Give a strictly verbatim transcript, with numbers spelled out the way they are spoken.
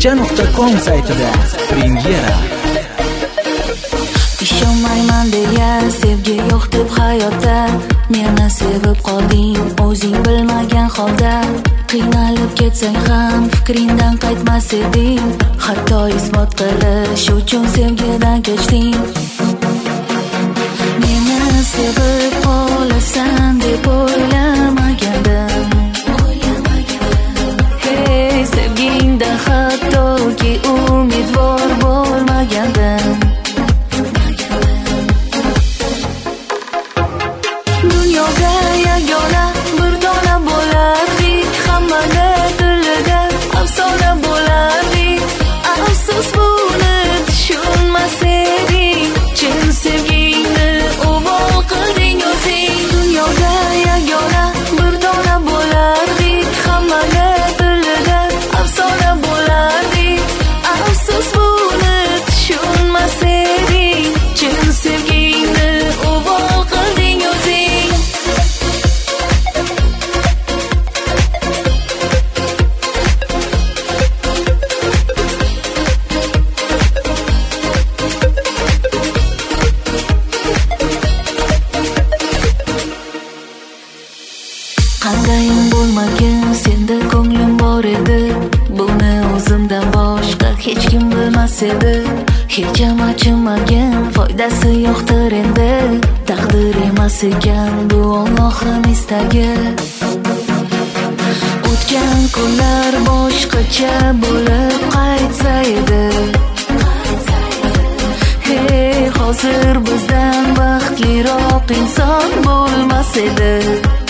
kecha nuqta com saytida premyera. Ishonmayman deya sevgi yo'q deb hayotda, meni sevib qolding o'zing bilmagan holda. Qiynalib ketsang ham fikringdan qaytmas eding, hatto isbot qilish uchun sevgidan kechding. Meni sevib qolasan deb o'ylamagandim. Hey, sevgingdan hattoki umidvor bo'lmagandim. Dunyoga yagona bir dona bo'lardik, hammaga tilida afsona bo'lardik. Afsus buni tushunmas eding, chin sevgingni uvol qilding o'zing. Dunyoga yagona bir dona bo'lardik, hammaga tilida afsona bo'lardik. Afsus buni tushunmas eding, chin sevgingni uvol qilding o'zing. Qandayim bo'lmagin, senda ko'nglim bor edi. Buni o'zimdan boshqa hech kim bilmas edi. Hech ham achinmagin, foydasi yo'qdir endi. Taqdir emas ekan bu Allohning istagi. O'tgan kunlar boshqacha bo'lib qaytsa edi. Hey, hozir bizdan baxtliroq inson bo'lmas edi.